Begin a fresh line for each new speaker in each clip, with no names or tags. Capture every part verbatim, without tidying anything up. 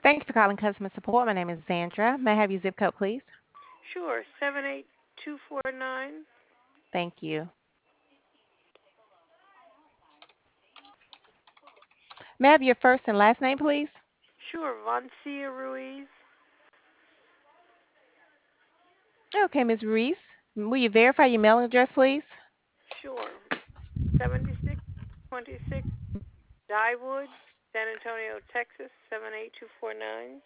Thanks for calling customer support. My name is Sandra. May I have your zip code, please?
Sure, seven eight two four nine.
Thank you. May I have your first and last name, please?
Sure, Vancia Ruiz.
Okay, Miz Reese. Will you verify your mailing address, please?
Sure, seventy-six twenty-six Dyewood, San Antonio, Texas, seven eight two four nine.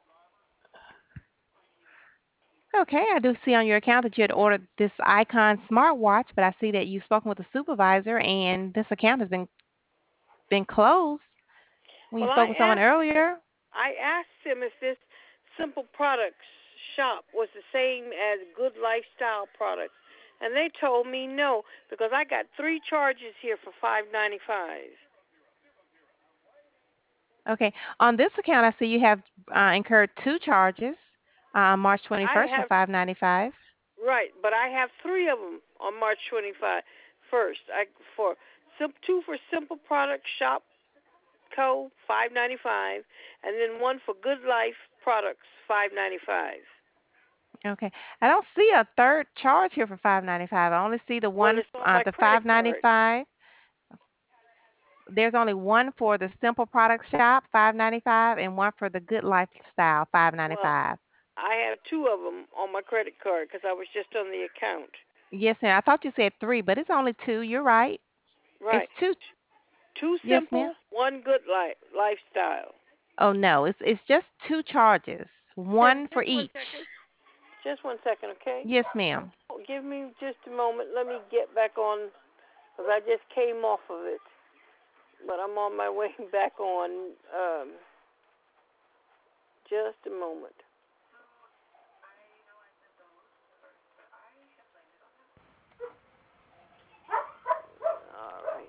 Okay, I do see on your account that you had ordered this Icon smartwatch, but I see that you've spoken with the supervisor and this account has been been closed when you
Well, I
spoke with someone
asked
earlier.
I asked him if this Simple Products shop was the same as Good Lifestyle Products, and they told me no because I got three charges here for five ninety five.
Okay, on this account, I see you have uh, incurred two charges, uh, March
I
twenty-first for
have
five ninety-five.
right, but I have three of them on March twenty-fifth. First, I for sim, two for Simple Product Shop Co. five ninety five, and then one for Good Life Products five ninety five.
Okay, I don't see a third charge here for five ninety-five. I only see the
Well,
one,
it's on
uh,
my
the
credit card.
five ninety-five. There's only one for the Simple Product Shop, five ninety-five, and one for the Good Lifestyle, five
Well,
ninety-five.
I have two of them on my credit card because I was just on the account.
Yes, ma'am. I thought you said three, but it's only two. You're right. It's
Right.
two.
Two
Yes, ma'am.
Simple, one Good Life Lifestyle.
Oh no, it's it's just two charges,
Just,
one for
just one
each.
second. Just one second, okay?
Yes, ma'am.
Give me just a moment. Let me get back on because I just came off of it. But I'm on my way back on. Um, just a moment. All right.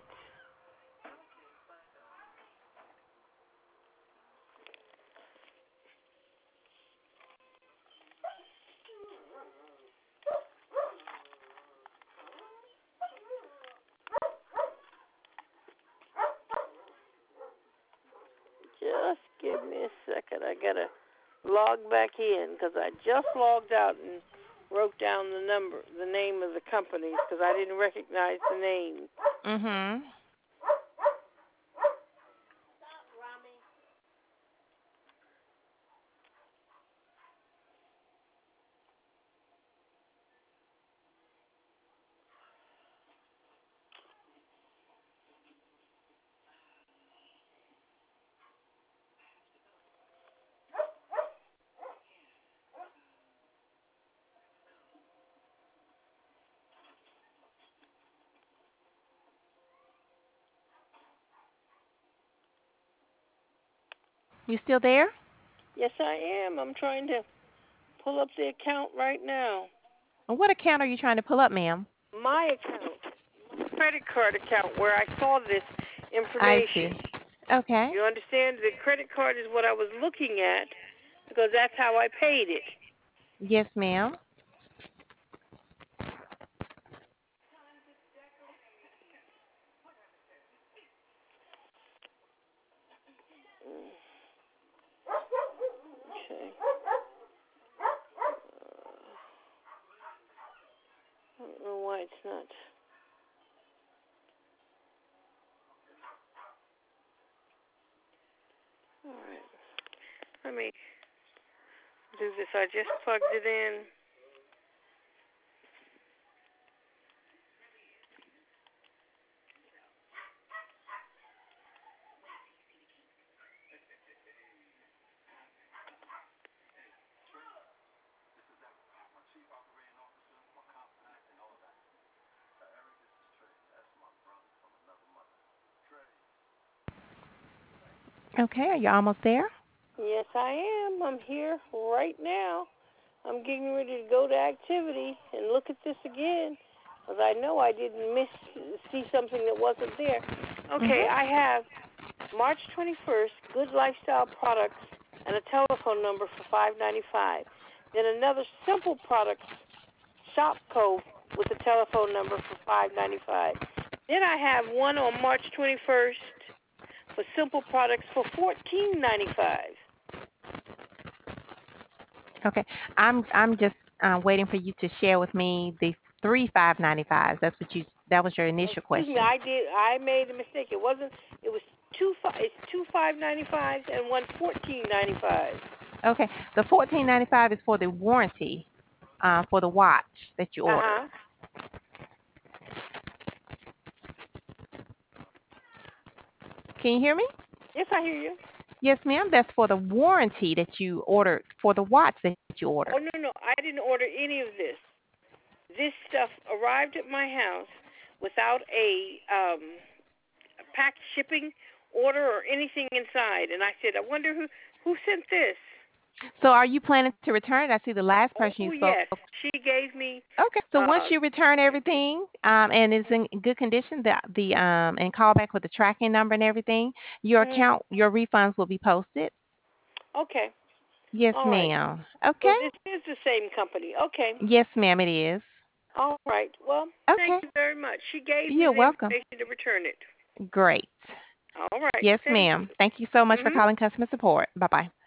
Just give me a second. I gotta log back in because I just logged out and wrote down the number, the name of the companies because I didn't recognize the name.
Mhm. You still there?
Yes, I am. I'm trying to pull up the account right now.
And what account are you trying to pull up, ma'am?
My account, my credit card account, where I saw this
I see.
information.
Okay.
You understand? The credit card is what I was looking at because that's how I paid it.
Yes, ma'am.
Okay. I don't know why it's not. All right. Let me do this. I just plugged it in.
Okay, are you almost there?
Yes, I am. I'm here right now. I'm getting ready to go to activity and look at this again because I know I didn't miss see something that wasn't there. Okay,
Mhm.
I have March twenty-first, Good Lifestyle Products and a telephone number for five ninety-five. Then another Simple Products shop code with a telephone number for five ninety-five. Then I have one on March twenty-first for Simple Products for fourteen ninety-five.
Okay. I'm I'm just uh, waiting for you to share with me the three five ninety fives. That's what you. That was your
Oh,
initial
excuse me,
question.
I did. I made a mistake. It wasn't. It was two. It's two five ninety fives and one fourteen ninety five.
Okay. The fourteen ninety five is for the warranty, uh, for the watch that you
Uh
ordered.
huh.
Can you hear me?
Yes, I hear you.
Yes, ma'am. That's for the warranty that you ordered for the watch that you
Oh
ordered.
no, no, I didn't order any of this. This stuff arrived at my house without a um packed shipping order or anything inside, and I said, I wonder who who sent this.
So, are you planning to return it? I see the last person you
Oh
spoke.
yes, she gave me.
Okay. So once
Uh,
you return everything, um, and it's in good condition, the the um, and call back with the tracking number and everything, your
mm,
account, your refunds will be posted.
okay,
Yes,
all right.
ma'am.
So
Okay.
this is the same company. Okay,
Yes, ma'am. It is.
all right. Well, thank
Okay.
you very much. She gave me
You're
the
welcome.
information to return it.
Great.
All right.
Yes,
Thank
ma'am.
you.
Thank you so much for
Mhm.
calling customer support. Bye bye.